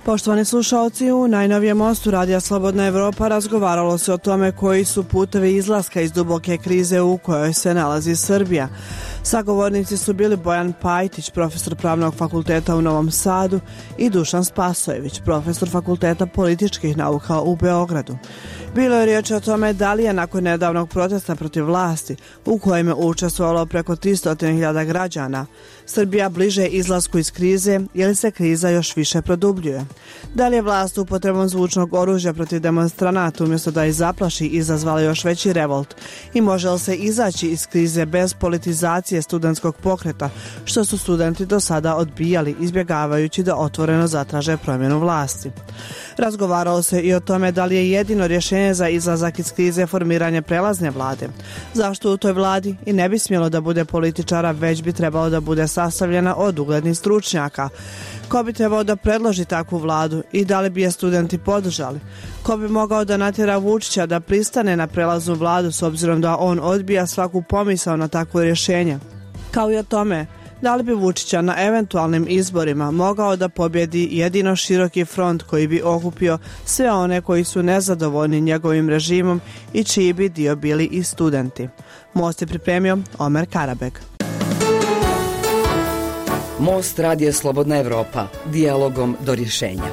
Poštovani slušalci, u najnovijem mostu Radija Slobodna Evropa razgovaralo se o tome koji su putevi izlaska iz duboke krize u kojoj se nalazi Srbija. Sagovornici su bili Bojan Pajtić, profesor Pravnog fakulteta u Novom Sadu, i Dušan Spasojević, profesor Fakulteta političkih nauka u Beogradu. Bilo je riječ o tome da li je nakon nedavnog protesta protiv vlasti, u kojem je učestvovalo preko 300.000 građana, Srbija bliže izlasku iz krize ili se kriza još više produbljuje. Da li je vlast upotrebom zvučnog oružja protiv demonstranata umjesto da ih zaplaši izazvala još veći revolt i može li se izaći iz krize bez politizacije studentskog pokreta, što su studenti do sada odbijali, izbjegavajući da otvoreno zatraže promjenu vlasti. Razgovaralo se i o tome da li je jedino rješenje za izlazak iz krize formiranje prelazne vlade. Zašto u toj vladi i ne bi smjelo da bude političara, već bi trebalo da bude sastavljena od uglednih stručnjaka. Ko bi trebao da predloži takvu vladu i da li bi je studenti podržali? Ko bi mogao da natjera Vučića da pristane na prelaznu vladu s obzirom da on odbija svaku pomisao na takvo rješenje? Kao i o tome, da li bi Vučića na eventualnim izborima mogao da pobjedi jedino široki front koji bi okupio sve one koji su nezadovoljni njegovim režimom i čiji bi dio bili i studenti? Most je pripremio Omer Karabeg. Most Radija Slobodna Evropa, dijalogom do rješenja.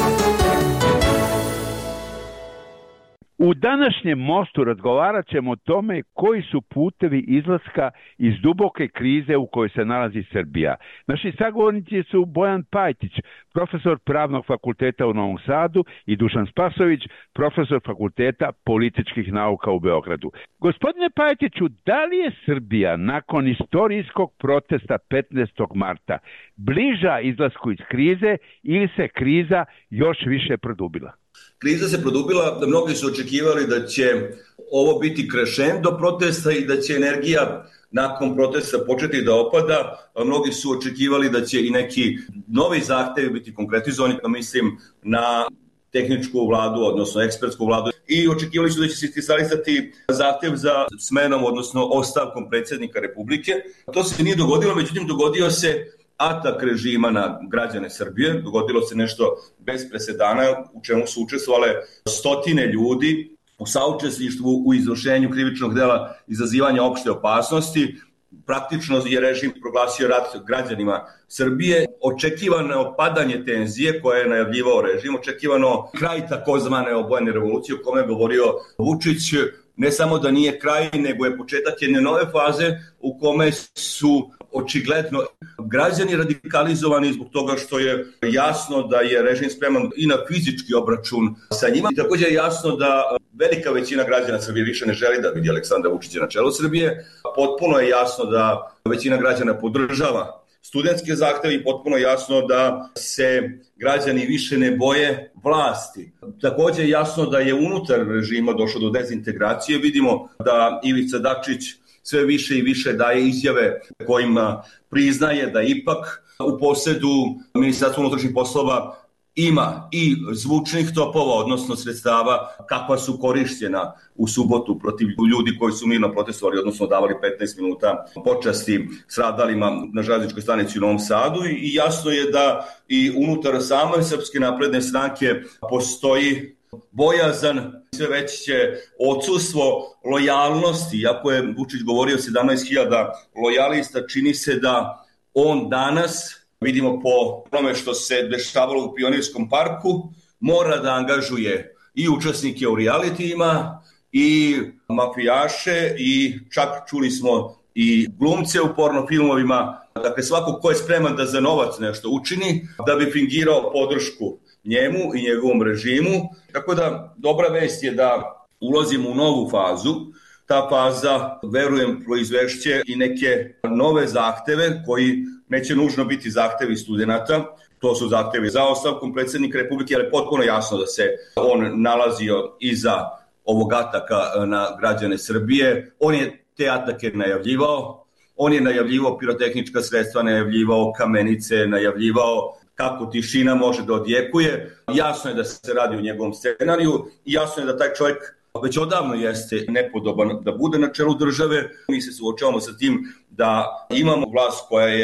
U današnjem mostu razgovarat ćemo o tome koji su putevi izlaska iz duboke krize u kojoj se nalazi Srbija. Naši sagovornici su Bojan Pajtić, profesor Pravnog fakulteta u Novom Sadu, i Dušan Spasojević, profesor Fakulteta političkih nauka u Beogradu. Gospodine Pajtiću, da li je Srbija nakon istorijskog protesta 15. marta bliža izlasku iz krize ili se kriza još više produbila? Kriza se produbila, da mnogi su očekivali da će ovo biti krešendo protesta i da će energija nakon protesta početi da opada. Mnogi su očekivali da će i neki novi zahtevi biti konkretizovani, mislim na tehničku vladu, odnosno ekspertsku vladu, i očekivali su da će se iskristalisati zahtev za smenom, odnosno ostavkom predsjednika Republike. To se nije dogodilo, međutim dogodio se atak režima na građane Srbije. Dogodilo se nešto bez presedana u čemu su učestvovale stotine ljudi u saučesništvu u izvršenju krivičnog dela izazivanja opšte opasnosti. Praktično je režim proglasio rat građanima Srbije. Očekivano opadanje tenzije koje je najavljivao režim, očekivano kraj takozvane obojene revolucije o kome je govorio Vučić, ne samo da nije kraj, nego je početak jedne nove faze u kome su očigledno građani radikalizovani zbog toga što je jasno da je režim spreman i na fizički obračun sa njima. I također je jasno da velika većina građana Srbije više ne želi da vidi Aleksandra Vučića na čelu Srbije. Potpuno je jasno da većina građana podržava studentske zahteve i potpuno jasno da se građani više ne boje vlasti. Također je jasno da je unutar režima došlo do dezintegracije. Vidimo da Ivica Dačić sve više i više daje izjave kojima priznaje da ipak u posjedu Ministarstva unutrašnjih poslova ima i zvučnih topova, odnosno sredstava kakva su korišćena u subotu protiv ljudi koji su mirno protestovali, odnosno davali 15 minuta počasti stradalima na železničkoj stanici u Novom Sadu. I jasno je da i unutar same Srpske napredne stranke postoji bojazan, sve veće odsustvo lojalnosti. Iako je Vučić govorio 17.000 lojalista, čini se da on danas, vidimo po tome što se dešavalo u Pionirskom parku, mora da angažuje i učesnike u realitijima, i mafijaše, i čak čuli smo i glumce u pornofilmovima. Dakle, svako ko je spreman da za novac nešto učini, da bi fingirao podršku njemu i njegovom režimu. Tako da dobra vest je da ulazimo u novu fazu. Ta faza, verujem, proizvešće i neke nove zahteve koji neće nužno biti zahtevi studenta. To su zahtevi za ostavkom predsjednika Republike, ali je potpuno jasno da se on nalazio iza ovog ataka na građane Srbije. On je te atake najavljivao. On je najavljivao pirotehnička sredstva, najavljivao kamenice, najavljivao kako tišina može da odjekuje. Jasno je da se radi o njegovom scenariju i jasno je da taj čovjek već odavno jeste nepodoban da bude na čelu države. Mi se suočavamo sa tim da imamo vlast koja je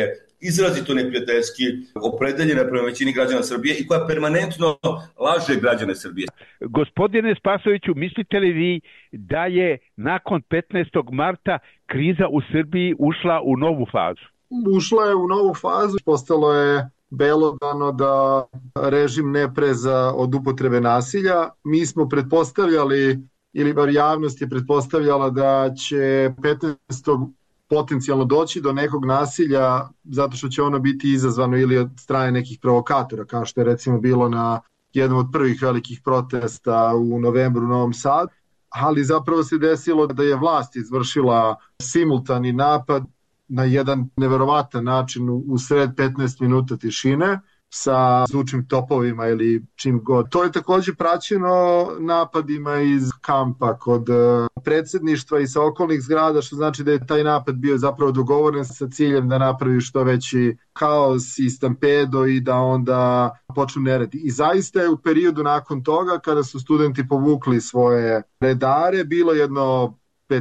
izrazito neprijateljski opredeljena prema većini građana Srbije i koja permanentno laže građane Srbije. Gospodine Spasoviću, mislite li vi da je nakon 15. marta kriza u Srbiji ušla u novu fazu? Ušla je u novu fazu, postalo je belodano da režim ne preza od upotrebe nasilja. Mi smo pretpostavljali, ili bar javnost je pretpostavljala da će 15. potencijalno doći do nekog nasilja zato što će ono biti izazvano ili od strane nekih provokatora, kao što je recimo bilo na jednom od prvih velikih protesta u novembru u Novom Sadu, ali zapravo se desilo da je vlast izvršila simultani napad na jedan neverovatan način u sred 15 minuta tišine sa zvučnim topovima ili čim god. To je takođe praćeno napadima iz kampa kod predsjedništva i sa okolnih zgrada, što znači da je taj napad bio zapravo dogovoren sa ciljem da napravi što veći haos i stampedo i da onda počnu neredi. I zaista je u periodu nakon toga, kada su studenti povukli svoje redare, bilo jedno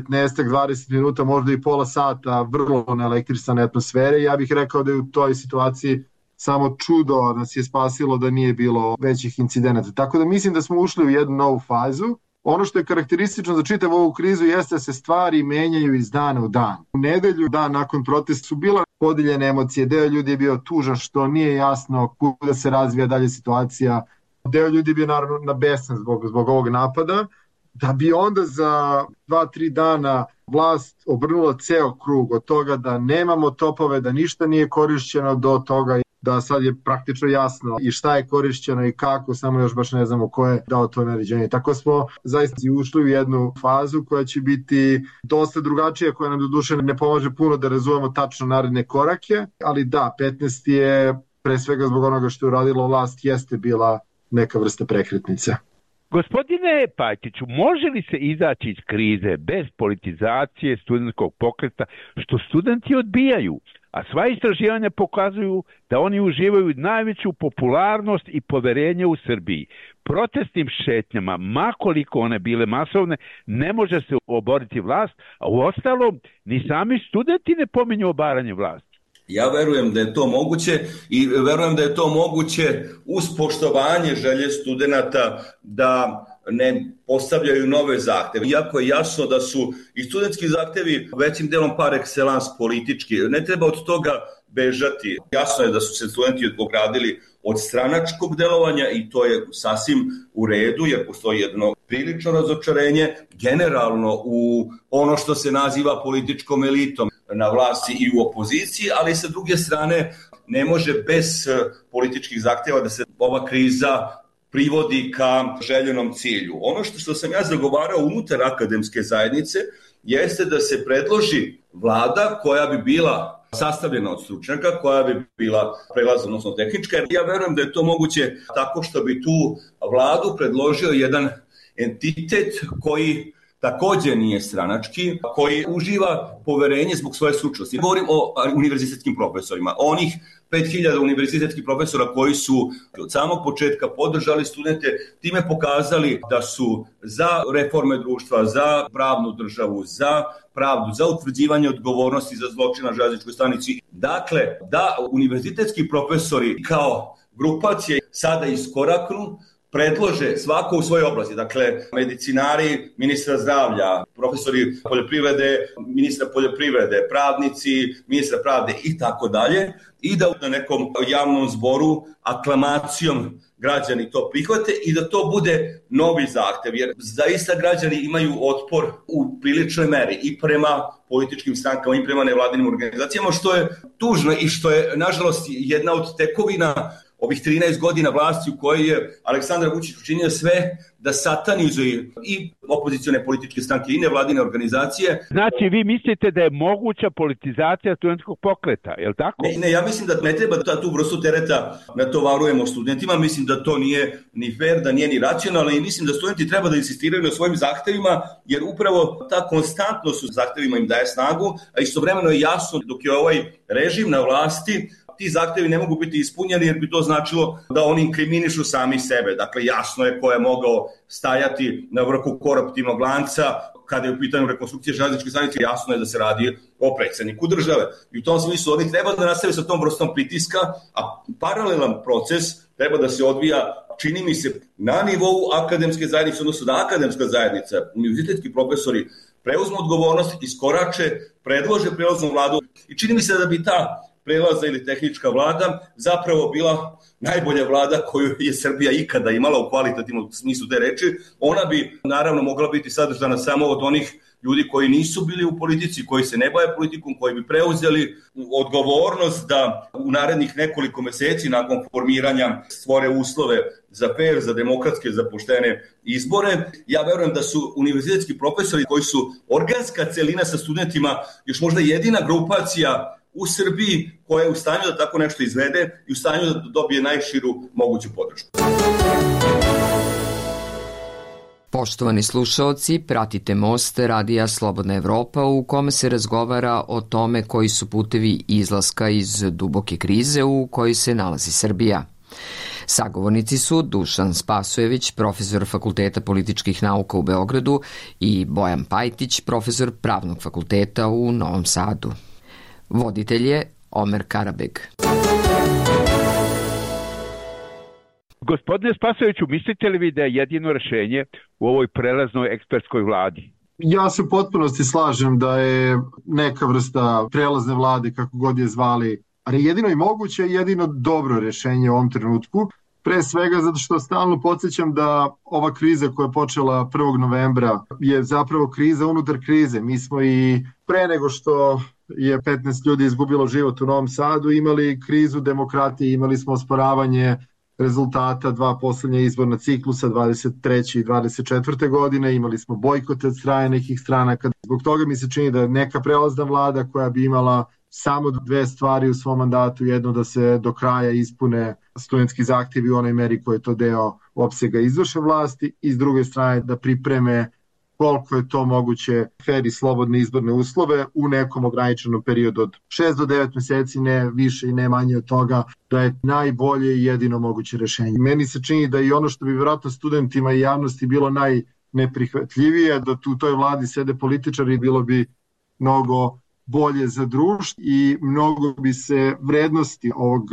15-20 minuta, možda i pola sata vrlo neelektrisane atmosfere. Ja bih rekao da je u toj situaciji samo čudo nas je spasilo da nije bilo većih incidenata. Tako da mislim da smo ušli u jednu novu fazu. Ono što je karakteristično za čitavu ovu krizu jeste da se stvari menjaju iz dana u dan. U nedelju, dan nakon protesta, su bila podijeljene emocije. Deo ljudi je bio tužan što nije jasno kuda se razvija dalje situacija. Deo ljudi je bio naravno nabesan zbog ovog napada. Da bi onda za 2-3 dana vlast obrnula ceo krug od toga da nemamo topove, da ništa nije korišćeno, do toga da sad je praktično jasno i šta je korišćeno i kako, samo još baš ne znamo ko je dao to naređenje. Tako smo zaista ušli u jednu fazu koja će biti dosta drugačija, koja nam doduše ne pomaže puno da razumemo tačno naredne korake, ali da, 15. je pre svega zbog onoga što je uradila vlast jeste bila neka vrsta prekretnice. Gospodine Pajtiću, može li se izaći iz krize bez politizacije studentskog pokreta, što studenti odbijaju? A sva istraživanja pokazuju da oni uživaju najveću popularnost i poverenje u Srbiji. Protestnim šetnjama, makoliko one bile masovne, ne može se oboriti vlast, a uostalom ni sami studenti ne pominju obaranje vlasti. Ja verujem da je to moguće i verujem da je to moguće uz poštovanje želje studenata da ne postavljaju nove zahteve. Iako je jasno da su i studentski zahtevi većim delom par excellence politički. Ne treba od toga bežati. Jasno je da su se studenti ogradili od stranačkog delovanja i to je sasvim u redu jer postoji jedno prilično razočarenje generalno u ono što se naziva političkom elitom na vlasti i u opoziciji, ali sa druge strane ne može bez političkih zahteva da se ova kriza privodi ka željenom cilju. Ono što sam ja zagovarao unutar akademske zajednice jeste da se predloži vlada koja bi bila sastavljena od stručnjaka, koja bi bila prelazna, odnosno tehnička. Ja verujem da je to moguće tako što bi tu vladu predložio jedan entitet koji takođe nije stranački, koji uživa poverenje zbog svoje stručnosti. Govorim o univerzitetskim profesorima, onih 5000 univerzitetskih profesora koji su od samog početka podržali studente, time pokazali da su za reforme društva, za pravnu državu, za pravdu, za utvrđivanje odgovornosti za zločin na železničkoj stanici. Dakle, da univerzitetski profesori kao grupacije sada iskoraknu, predlože svako u svojoj oblasti, dakle medicinari ministra zdravlja, profesori poljoprivrede, ministra poljoprivrede, pravnici, ministra pravde i tako dalje, i da na nekom javnom zboru aklamacijom građani to prihvate i da to bude novi zahtev, jer zaista građani imaju otpor u priličnoj meri i prema političkim strankama i prema nevladinim organizacijama, što je tužno i što je, nažalost, jedna od tekovina ovih 13 godina vlasti u kojoj je Aleksandar Vučić učinio sve da satanizuje i opozicione političke stranke i nevladine organizacije. Znači, vi mislite da je moguća politizacija studentskog pokreta, je li tako? Ne, ja mislim da ne treba da tu vrstu tereta natovarujemo studentima, mislim da to nije ni fair, da nije ni racionalno i mislim da studenti treba da insistiraju na svojim zahtevima, jer upravo ta konstantnost u zahtevima im daje snagu, a istovremeno je jasno dok je ovaj režim na vlasti, ti zahtevi ne mogu biti ispunjeni jer bi to značilo da oni inkriminišu sami sebe. Dakle, jasno je ko je mogao stajati na vrhu koruptivnog lanca kada je u pitanju rekonstrukcije železničke stanice, jasno je da se radi o predsjedniku države. I u tom smislu oni treba da nastave sa tom vrstom pritiska, a paralelan proces treba da se odvija, čini mi se, na nivou akademske zajednice, odnosno da akademska zajednica, univerzitetski profesori preuzmu odgovornost, iskorače, predlože prelaznu vladu i čini mi se da bi ta prelazna ili tehnička vlada zapravo bila najbolja vlada koju je Srbija ikada imala u kvalitativnom smislu te reči. Ona bi naravno mogla biti sadržana samo od onih ljudi koji nisu bili u politici, koji se ne bave politikom, koji bi preuzeli odgovornost da u narednih nekoliko meseci nakon formiranja stvore uslove za fair, za demokratske, za poštene izbore. Ja verujem da su univerzitetski profesori koji su organska celina sa studentima još možda jedina grupacija u Srbiji koja je u stanju da tako nešto izvede i u stanju da dobije najširu moguću podršku. Poštovani slušaoci, pratite Most Radija Slobodna Evropa u kome se razgovara o tome koji su putevi izlaska iz duboke krize u kojoj se nalazi Srbija. Sagovornici su Dušan Spasojević, profesor Fakulteta političkih nauka u Beogradu i Bojan Pajtić, profesor Pravnog fakulteta u Novom Sadu. Voditelj je Omer Karabeg. Gospodine Spasojeviću, mislite li vi da je jedino rešenje u ovoj prelaznoj ekspertskoj vladi? Ja se u potpunosti slažem da je neka vrsta prelazne vlade, kako god je zvali, ali jedino i moguće, jedino dobro rešenje u ovom trenutku. Pre svega zato što stalno podsjećam da ova kriza koja je počela 1. novembra je zapravo kriza unutar krize. Mi smo i pre nego što je 15 ljudi izgubilo život u Novom Sadu imali krizu demokratije, imali smo osporavanje rezultata dva poslednja izborna ciklusa 23. i 24. godine, imali smo bojkote od strane nekih stranaka. Zbog toga mi se čini da neka prelazna vlada koja bi imala samo dve stvari u svom mandatu, jedno da se do kraja ispune studentski zahtjevi u onoj meri koji je to deo opsega izvršne vlasti i s druge strane da pripreme koliko je to moguće fer i slobodne izborne uslove u nekom ograničenom periodu od 6 do 9 meseci, ne više i ne manje od toga, da je najbolje i jedino moguće rešenje. Meni se čini da i ono što bi vjerojatno studentima i javnosti bilo najneprihvatljivije, da u toj vladi sede političari, bilo bi mnogo bolje za društvo i mnogo bi se vrednosti ovog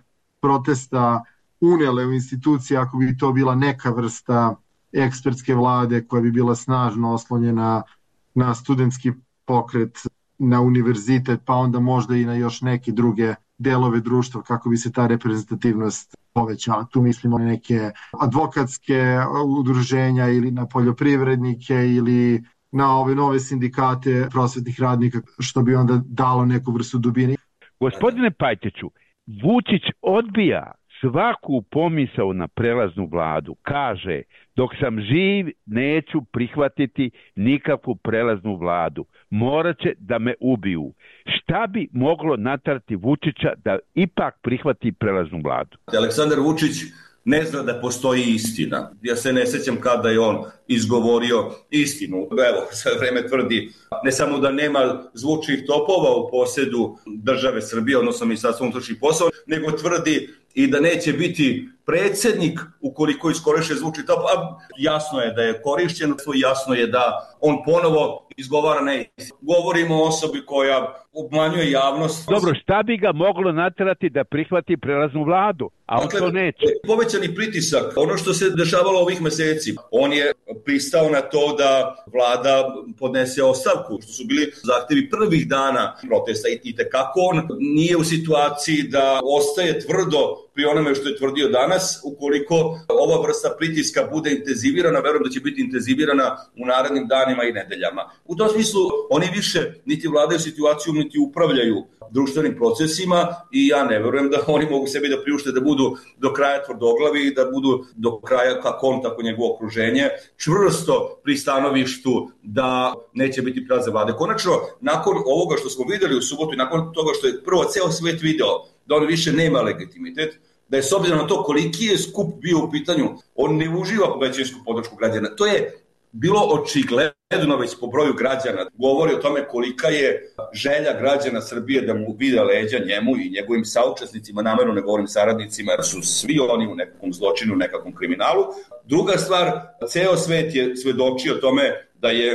protesta unele u institucije ako bi to bila neka vrsta ekspertske vlade koja bi bila snažno oslonjena na studentski pokret, na univerzitet, pa onda možda i na još neke druge delove društva kako bi se ta reprezentativnost povećala. Tu mislimo na neke advokatske udruženja ili na poljoprivrednike ili na ove nove sindikate prosvetnih radnika, što bi onda dalo neku vrstu dubine. Gospodine Pajtiću, Vučić odbija svaku pomisao na prelaznu vladu. Kaže, dok sam živ neću prihvatiti nikakvu prelaznu vladu. Morat će da me ubiju. Šta bi moglo naterati Vučića da ipak prihvati prelaznu vladu? Aleksandar Vučić ne zna da postoji istina. Ja se ne sećam kada je on izgovorio istinu. Evo, sve vreme tvrdi ne samo da nema zvučnih topova u posedu države Srbije, odnosno Ministarstva unutrašnjih poslova, nego tvrdi i da neće biti predsjednik ukoliko iskoristi zvučni top. A jasno je da je korišćen, jasno je da on ponovo izgovara neistinu. Govorimo o osobi koja obmanjuje javnost. Dobro, šta bi ga moglo naterati da prihvati prelaznu vladu? A on to neće. Povećani pritisak, ono što se dešavalo ovih meseci, on je pristao na to da vlada podnese ostavku, što su bili zahtevi prvih dana protesta i tekako on nije u situaciji da ostaje tvrdo pri onome što je tvrdio danas. Ukoliko ova vrsta pritiska bude intenzivirana, verujem da će biti intenzivirana u narednim danima i nedeljama. U tom smislu oni više niti vladaju situaciju, niti upravljaju društvenim procesima i ja ne verujem da oni mogu sebi da priušte da budu do kraja tvrdoglavi i da budu do kraja, kako on, tako njegovo okruženje, čvrsto pri stanovištu da neće biti prelazne vlade. Konačno, nakon ovoga što smo videli u subotu i nakon toga što je prvo ceo svet video da on više nema legitimitet, da je s obzirom na to koliki je skup bio u pitanju, on ne uživa većinsku podršku građana. To je bilo očigledno već po broju građana. Govori o tome kolika je želja građana Srbije da mu vide leđa njemu i njegovim saučesnicima, namerno ne govorim saradnicima, jer su svi oni u nekakvom zločinu, nekakvom kriminalu. Druga stvar, ceo svet je svedočio tome da je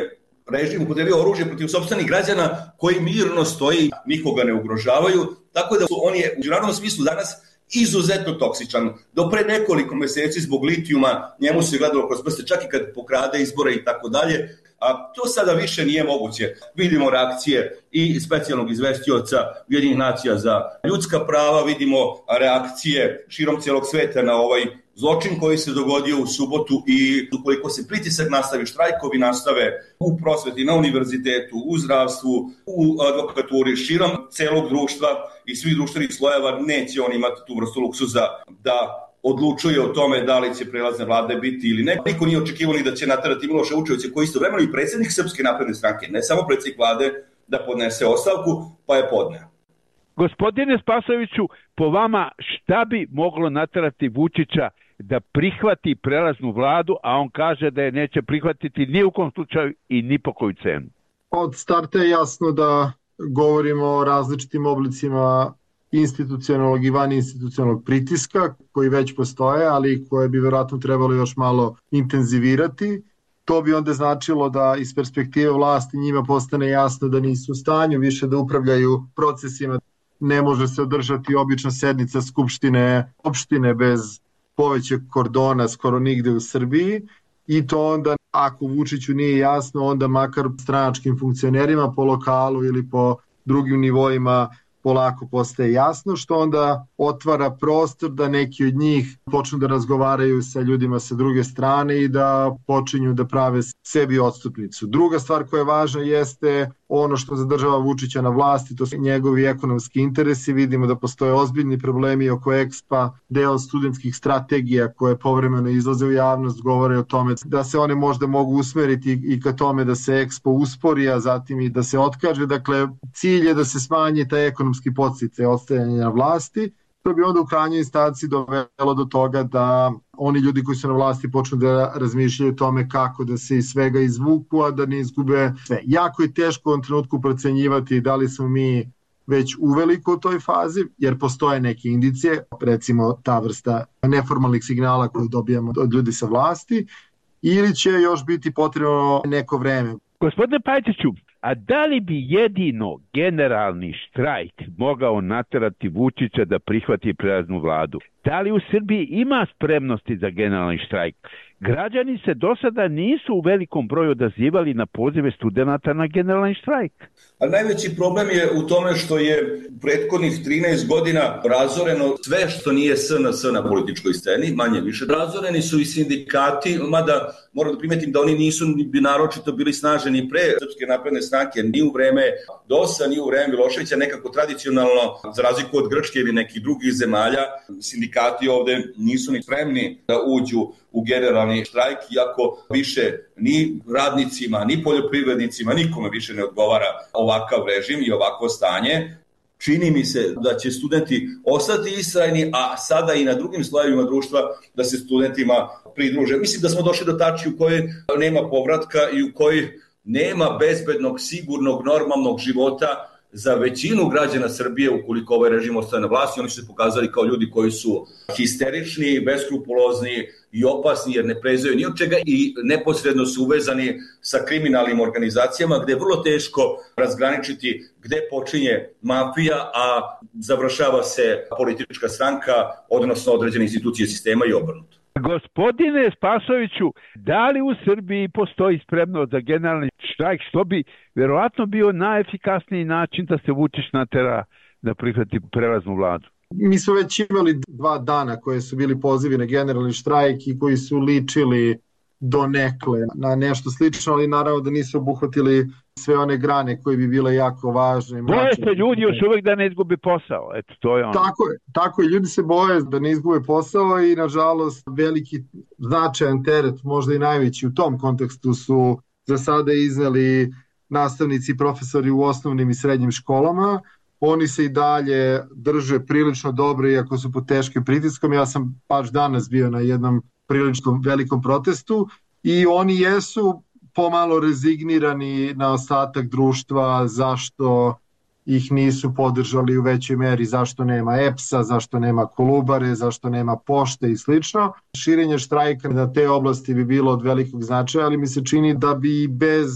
režim upotrebio oružje protiv sopstvenih građana koji mirno stoji, nikoga ne ugrožavaju, tako da on je u međunarodnom smislu danas izuzetno toksičan. Do pre nekoliko meseci zbog litijuma njemu se gledalo kroz prste, čak i kad pokrade izbore i tako dalje, a to sada više nije moguće. Vidimo reakcije i specijalnog izvestioca Ujedinjenih nacija za ljudska prava, vidimo reakcije širom cijelog sveta na ovaj zločin koji se dogodio u subotu i ukoliko se pritisak nastavi, štrajkovi nastave u prosveti, na univerzitetu, u zdravstvu, u advokaturi, širom celog društva i svih društvenih slojeva, neće on imati tu vrstu luksuza da odlučuje o tome da li će prelazne vlade biti ili ne. Niko nije očekivao ni da će naterati Miloša Vučevića, koji istovremeno i predsjednik Srpske napredne stranke, ne samo predsjednik vlade, da podnese ostavku, pa je podneo. Gospodine Spasojeviću, po vama šta bi moglo naterati Vučića da prihvati prelaznu vladu, a on kaže da je neće prihvatiti ni u kom slučaju i ni po koju cenu? Od starta je jasno da govorimo o različitim oblicima institucionalnog i vaninstitucionalnog pritiska koji već postoje, ali koje bi verovatno trebalo još malo intenzivirati. To bi onda značilo da iz perspektive vlasti njima postane jasno da nisu u stanju više da upravljaju procesima. Ne može se održati obična sednica skupštine opštine bez povećeg kordona skoro nigde u Srbiji, i to onda, ako Vučiću nije jasno, onda makar stranačkim funkcionerima po lokalu ili po drugim nivoima polako postaje jasno, što onda otvara prostor da neki od njih počnu da razgovaraju sa ljudima sa druge strane i da počinju da prave sebi odstupnicu. Druga stvar koja je važna jeste ono što zadržava Vučića na vlasti, to su njegovi ekonomski interesi. Vidimo da postoje ozbiljni problemi oko EXPA, deo studentskih strategija koje povremeno izlaze u javnost, govore o tome da se one možda mogu usmeriti i ka tome da se EXPO uspori, a zatim i da se otkaže. Dakle, cilj je da se smanji taj ekonomski podsticaj ostajanja na vlasti. To bi onda u krajnjoj instanci dovelo do toga da oni ljudi koji su na vlasti počnu da razmišljaju o tome kako da se iz svega izvuku, a da ne izgube sve. Jako je teško u ovom trenutku procenjivati da li smo mi već uveliko u toj fazi, jer postoje neke indicije, recimo ta vrsta neformalnih signala koje dobijamo od ljudi sa vlasti, ili će još biti potrebno neko vreme. Gospodine Pajtiću, a da li bi jedino generalni štrajk mogao naterati Vučića da prihvati prelaznu vladu? Da li u Srbiji ima spremnosti za generalni štrajk? Građani se do sada nisu u velikom broju odazivali na pozive studenata na generalni štrajk. A najveći problem je u tome što je u prethodnih 13 godina razoreno sve što nije SNS na političkoj sceni, manje više. Razoreni su i sindikati, mada moram da primetim da oni nisu bi naročito bili snaženi pre Srpske napredne stranke, ni u vreme DOS-a, ni u vreme Miloševića, nekako tradicionalno, za razliku od Grčke ili nekih drugih zemalja, sindikati ovde nisu ni spremni da uđu u generalni štrajk, iako više ni radnicima, ni poljoprivrednicima, nikome više ne odgovara ovakav režim i ovakvo stanje. Čini mi se da će studenti ostati istrajni, a sada i na drugim slojevima društva da se studentima pridruže. Mislim da smo došli do tačke u kojoj nema povratka i u kojoj nema bezbednog, sigurnog, normalnog života za većinu građana Srbije ukoliko ovaj režim ostaje na vlasti. Oni su se pokazali kao ljudi koji su histerični, beskrupulozni i opasni jer ne prezaju ni od čega i neposredno su uvezani sa kriminalnim organizacijama gde je vrlo teško razgraničiti gde počinje mafija, a završava se politička stranka, odnosno određene institucije sistema i obrnuto. Gospodine Spasojeviću, da li u Srbiji postoji spremnost za generalni štrajk, što bi verovatno bio najefikasniji način da se Vučić natera da prihvati prelaznu vladu? Mi smo već imali 2 dana koje su bili pozivi na generalni štrajk i koji su ličili donekle na nešto slično, ali naravno da nisu obuhvatili sve one grane koje bi bile jako važne. Boje se ljudi još uvek da ne izgube posao. Eto, to je ono. Tako je, ljudi se boje da ne izgube posao i nažalost veliki značajan teret, možda i najveći u tom kontekstu su za sada izneli nastavnici i profesori u osnovnim i srednjim školama. Oni se i dalje drže prilično dobro iako su pod teškim pritiskom. Ja sam baš danas bio na jednom prilično velikom protestu i oni jesu pomalo rezignirani na ostatak društva, zašto ih nisu podržali u većoj meri, zašto nema EPS-a, zašto nema Kolubare, zašto nema pošte i slično. Širenje štrajka na te oblasti bi bilo od velikog značaja, ali mi se čini da bi bez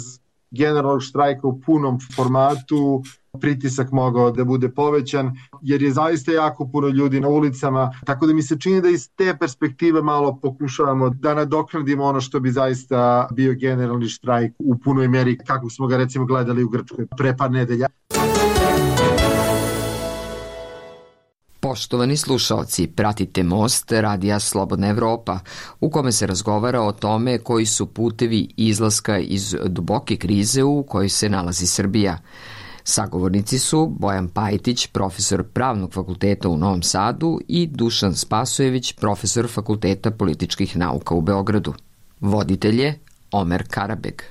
generalnog štrajka u punom formatu pritisak mogao da bude povećan, jer je zaista jako puno ljudi na ulicama, tako da mi se čini da iz te perspektive malo pokušavamo da nadoknadimo ono što bi zaista bio generalni štrajk u punoj meri, kako smo ga recimo gledali u Grčkoj pre par nedelja. Poštovani slušaoci, pratite Most Radija Slobodna Evropa, u kome se razgovara o tome koji su putevi izlaska iz duboke krize u kojoj se nalazi Srbija. Sagovornici su Bojan Pajtić, profesor Pravnog fakulteta u Novom Sadu i Dušan Spasojević, profesor Fakulteta političkih nauka u Beogradu. Voditelj je Omer Karabeg.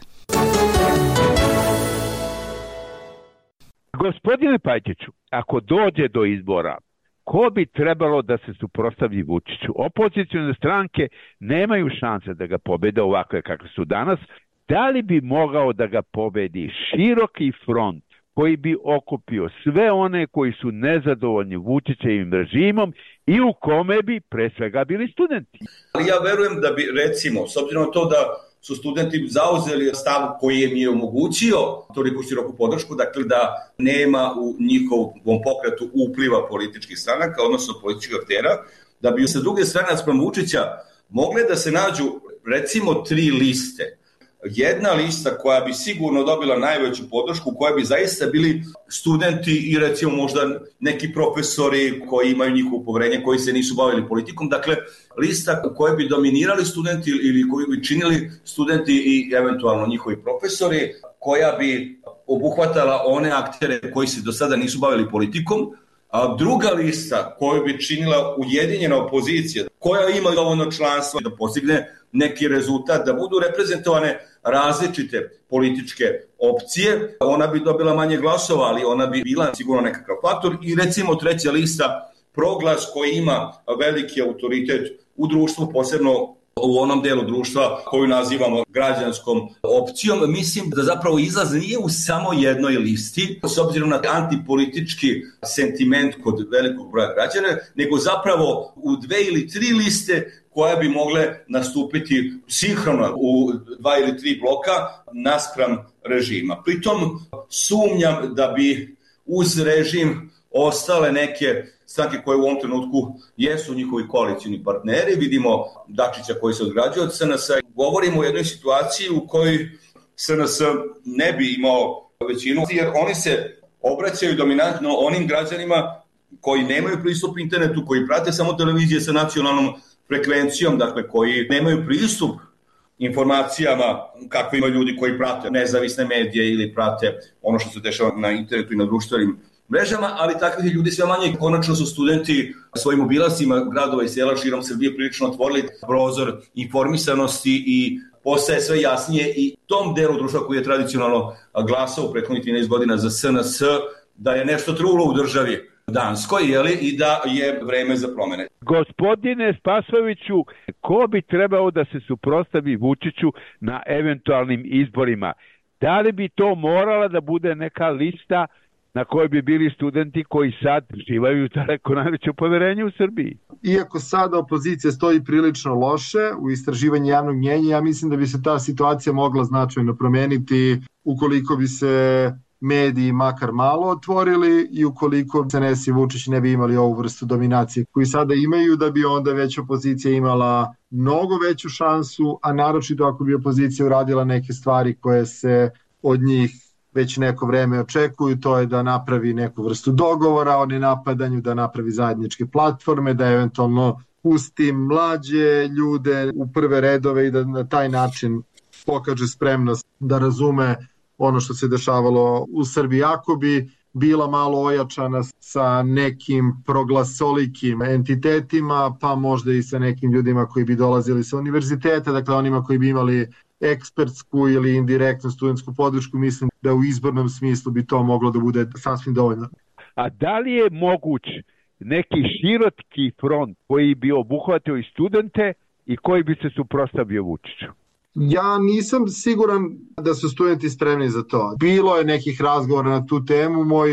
Gospodine Pajtiću, ako dođe do izbora, ko bi trebalo da se suprotstavi Vučiću? Opozicione stranke nemaju šanse da ga pobede ovakve kakve su danas. Da li bi mogao da ga pobedi široki front koji bi okupio sve one koji su nezadovoljni Vučićevim režimom i u kome bi pre svega bili studenti? Ali ja verujem da bi, recimo, s obzirom na to da su studenti zauzeli stav koji im je omogućio toliko široku podršku, dakle da nema u njihovom pokretu upliva političkih stranaka, odnosno političkih aktera, da bi sa druge strane naspram Vučića mogle da se nađu recimo 3 liste. Jedna lista koja bi sigurno dobila najveću podršku, koja bi zaista bili studenti i recimo možda neki profesori koji imaju njihovo poverenje, koji se nisu bavili politikom. Dakle, lista u kojoj bi dominirali studenti ili koju bi činili studenti i eventualno njihovi profesori, koja bi obuhvatala one aktere koji se do sada nisu bavili politikom. A druga lista koju bi činila ujedinjena opozicija, koja ima dovoljno članstva da postigne neki rezultat, da budu reprezentovane različite političke opcije, ona bi dobila manje glasova, ali ona bi bila sigurno nekakav faktor. I recimo treća lista, Proglas, koji ima veliki autoritet u društvu, posebno u onom delu društva koju nazivamo građanskom opcijom. Mislim da zapravo izlaz nije u samo jednoj listi, s obzirom na antipolitički sentiment kod velikog broja građana, nego zapravo u 2 ili 3 liste koje bi mogle nastupiti sinhrono u 2 ili 3 bloka naspram režima. Pritom sumnjam da bi uz režim ostale neke stranke koje u ovom trenutku jesu njihovi koalicijni partneri. Vidimo Dačića koji se odgrađuje od SNS. Govorimo o jednoj situaciji u kojoj SNS ne bi imao većinu, jer oni se obraćaju dominantno onim građanima koji nemaju pristup internetu, koji prate samo televizije sa nacionalnom frekvencijom, dakle koji nemaju pristup informacijama kakve imaju ljudi koji prate nezavisne medije ili prate ono što se dešava na internetu i na društvenim mrežama, ali takvih ljudi sve manje. Konačno su studenti svojim obilascima gradova i sela širom Srbije prilično otvorili prozor informisanosti i postaje sve jasnije i tom delu društva koji je tradicionalno glasao u prethodnih 13 godina za SNS, da je nešto trulo u državi Danskoj, i da je vreme za promene. Gospodine Spasojeviću, ko bi trebao da se suprotstavi Vučiću na eventualnim izborima? Da li bi to morala da bude neka lista na kojoj bi bili studenti koji sad živaju daleko najveće poverenje u Srbiji? Iako sada opozicija stoji prilično loše u istraživanju javnog mnjenja, ja mislim da bi se ta situacija mogla značajno promeniti ukoliko bi se mediji makar malo otvorili i ukoliko SNS i Vučić ne bi imali ovu vrstu dominacije koju sada imaju, da bi onda već opozicija imala mnogo veću šansu, a naročito ako bi opozicija uradila neke stvari koje se od njih već neko vreme očekuju, to je da napravi neku vrstu dogovora o nenapadanju, da napravi zajedničke platforme, da eventualno pusti mlađe ljude u prve redove i da na taj način pokaže spremnost da razume ono što se dešavalo u Srbiji. Ako bi bila malo ojačana sa nekim proglasolikim entitetima, pa možda i sa nekim ljudima koji bi dolazili sa univerziteta, dakle onima koji bi imali ekspertsku ili indirektnu studentsku podršku, mislim da u izbornom smislu bi to moglo da bude sasvim dovoljno. A da li je moguć neki široki front koji bi obuhvatio i studente i koji bi se suprotstavio Vučiću? Ja nisam siguran da su studenti spremni za to. Bilo je nekih razgovora na tu temu. Moj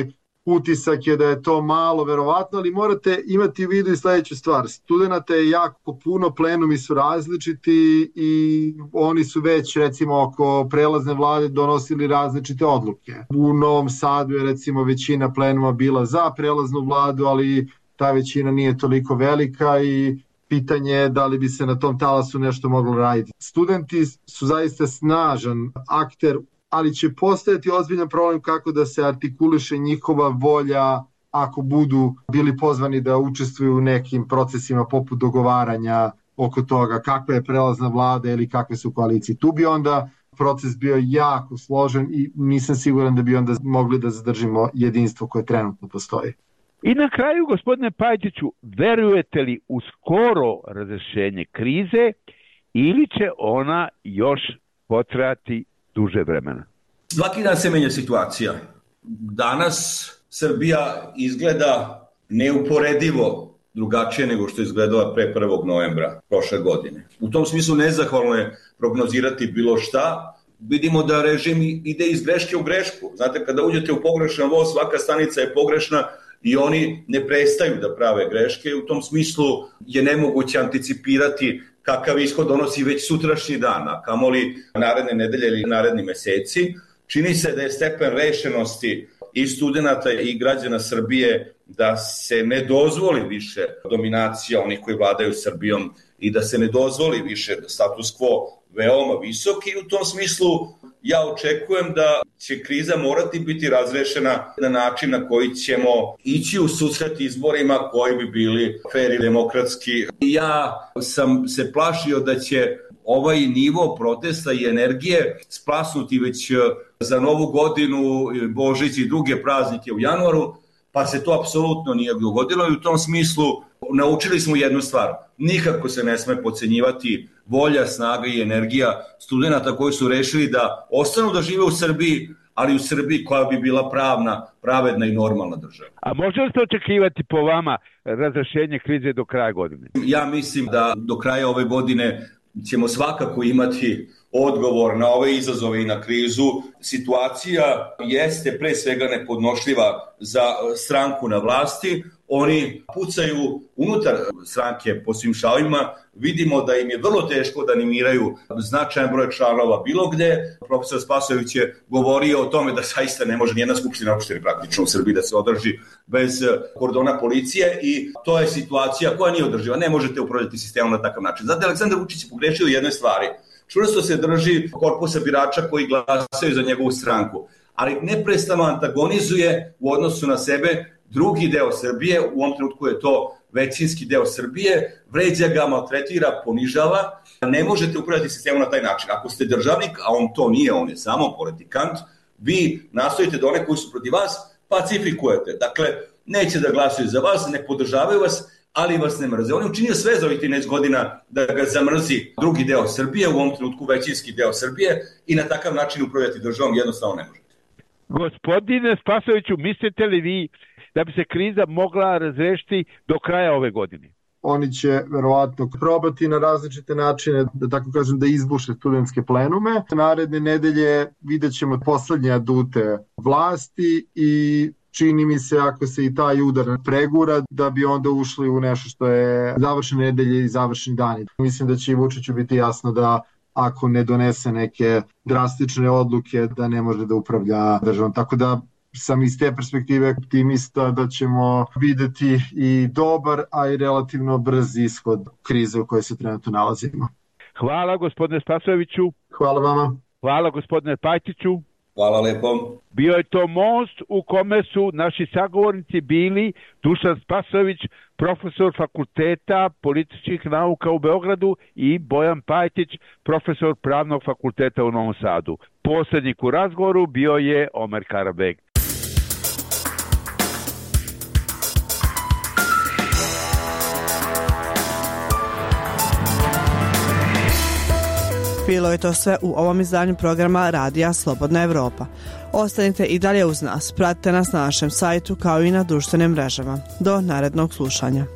utisak je da je to malo verovatno, ali morate imati u vidu i sledeću stvar. Studenata je jako puno, plenumi su različiti i oni su već recimo oko prelazne vlade donosili različite odluke. U Novom Sadu je recimo većina plenuma bila za prelaznu vladu, ali ta većina nije toliko velika i pitanje je da li bi se na tom talasu nešto moglo raditi. Studenti su zaista snažan akter, ali će postojati ozbiljan problem kako da se artikuliše njihova volja ako budu bili pozvani da učestvuju u nekim procesima poput dogovaranja oko toga kakva je prelazna vlada ili kakve su koalicije. Tu bi onda proces bio jako složen i nisam siguran da bi onda mogli da zadržimo jedinstvo koje trenutno postoji. I na kraju, gospodine Pajtiću, verujete li u skoro razrešenje krize ili će ona još potrajati duže vremena? Svaki dan se menja situacija. Danas Srbija izgleda neuporedivo drugačije nego što je izgledala pre 1. novembra prošle godine. U tom smislu nezahvalno je prognozirati bilo šta. Vidimo da režim ide iz greške u grešku. Znate, kada uđete u pogrešan voz, svaka stanica je pogrešna i oni ne prestaju da prave greške. U tom smislu je nemoguće anticipirati kakav ishod donosi već sutrašnji dan, a kamoli naredne nedelje ili naredni meseci. Čini se da je stepen rešenosti i studenata i građana Srbije da se ne dozvoli više dominacija onih koji vladaju Srbijom i da se ne dozvoli više status quo veoma visok i u tom smislu ja očekujem da će kriza morati biti razrešena na način na koji ćemo ići u susret izborima koji bi bili fer i demokratski. Ja sam se plašio da će ovaj nivo protesta i energije splasnuti već za Novu godinu, Božić i druge praznike u januaru, pa se to apsolutno nije dogodilo i u tom smislu naučili smo jednu stvar. Nikako se ne sme podcenjivati volja, snaga i energija studenata koji su rešili da ostanu da žive u Srbiji, ali u Srbiji koja bi bila pravna, pravedna i normalna država. A može li se očekivati po vama razrešenje krize do kraja godine? Ja mislim da do kraja ove godine ćemo svakako imati odgovor na ove izazove i na krizu. Situacija jeste pre svega nepodnošljiva za stranku na vlasti. Oni pucaju unutar stranke po svim šavima. Vidimo da im je vrlo teško da animiraju značajan broj članova bilo gde. Profesor Spasojević je govorio o tome da zaista ne može nijedna skupština opštine praktično u Srbiji da se održi bez kordona policije i to je situacija koja nije održiva. Ne možete upravljati sistemom na takav način. Znate, Aleksandar Vučić je pogrešio u jednoj stvari. Čvrsto se drži korpusa birača koji glasaju za njegovu stranku, ali neprestano antagonizuje u odnosu na sebe drugi deo Srbije, u ovom trenutku je to većinski deo Srbije, vređa ga, maltretira, ponižava. Ne možete upravljati sistemom na taj način. Ako ste državnik, a on to nije, on je samo politikant, vi nastojite da one koji su protiv vas pacifikujete. Dakle, neće da glasuju za vas, ne podržavaju vas, ali vas ne mrze. On je učinio sve za ovih 13 godina da ga zamrzi drugi deo Srbije, u ovom trenutku većinski deo Srbije i na takav način upravljati državom jednostavno ne možete. Gospodine Spasojeviću, mislite li vi da bi se kriza mogla razrešiti do kraja ove godine? Oni će verovatno probati na različite načine, da tako kažem, da izbuše studentske plenume. Naredne nedelje vidjet ćemo poslednje adute vlasti i čini mi se ako se i taj udar pregura da bi onda ušli u nešto što je završene nedelje i završeni dani. Mislim da će i Vučiću biti jasno da ako ne donese neke drastične odluke da ne može da upravlja državom. Tako da sam iz te perspektive optimista da ćemo videti i dobar, a i relativno brz ishod krize u kojoj se trenutno nalazimo. Hvala gospodine Spasojeviću. Hvala vama. Hvala gospodine Pajtiću. Hvala lepo. Bio je to most u kome su naši sagovornici bili Dušan Spasojević, profesor Fakulteta političkih nauka u Beogradu i Bojan Pajtić, profesor Pravnog fakulteta u Novom Sadu. Poslednjik u razgovoru bio je Omer Karabeg. Bilo je to sve u ovom izdanju programa Radija Slobodna Evropa. Ostanite i dalje uz nas, pratite nas na našem sajtu kao i na društvenim mrežama. Do narednog slušanja.